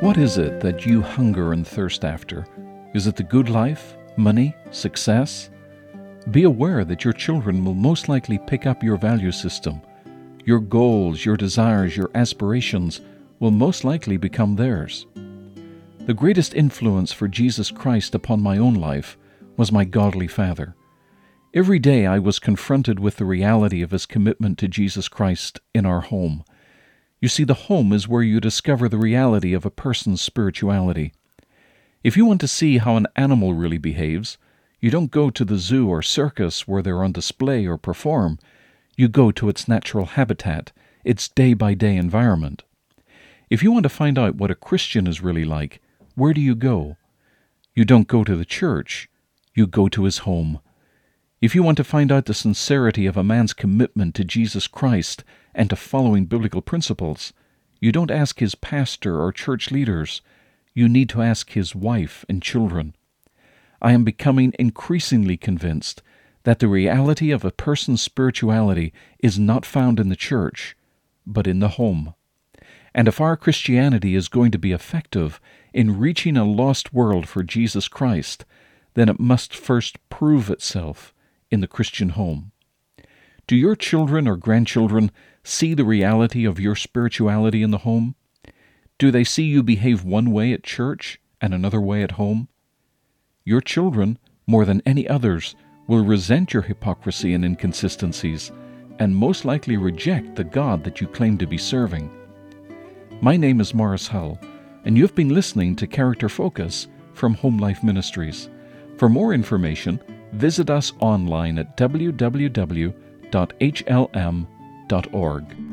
What is it that you hunger and thirst after? Is it the good life, money, success? Be aware that your children will most likely pick up your value system. Your goals, your desires, your aspirations will most likely become theirs. The greatest influence for Jesus Christ upon my own life was my godly father. Every day I was confronted with the reality of his commitment to Jesus Christ in our home. You see, the home is where you discover the reality of a person's spirituality. If you want to see how an animal really behaves, you don't go to the zoo or circus where they're on display or perform. You go to its natural habitat, its day-by-day environment. If you want to find out what a Christian is really like, where do you go? You don't go to the church. You go to his home. If you want to find out the sincerity of a man's commitment to Jesus Christ and to following biblical principles, you don't ask his pastor or church leaders. You need to ask his wife and children. I am becoming increasingly convinced that the reality of a person's spirituality is not found in the church, but in the home. And if our Christianity is going to be effective in reaching a lost world for Jesus Christ, then it must first prove itself in the Christian home. Do your children or grandchildren see the reality of your spirituality in the home? Do they see you behave one way at church and another way at home? Your children, more than any others, will resent your hypocrisy and inconsistencies and most likely reject the God that you claim to be serving. My name is Morris Hull, and you've been listening to Character Focus from Home Life Ministries. For more information, visit us online at www.hlm.org.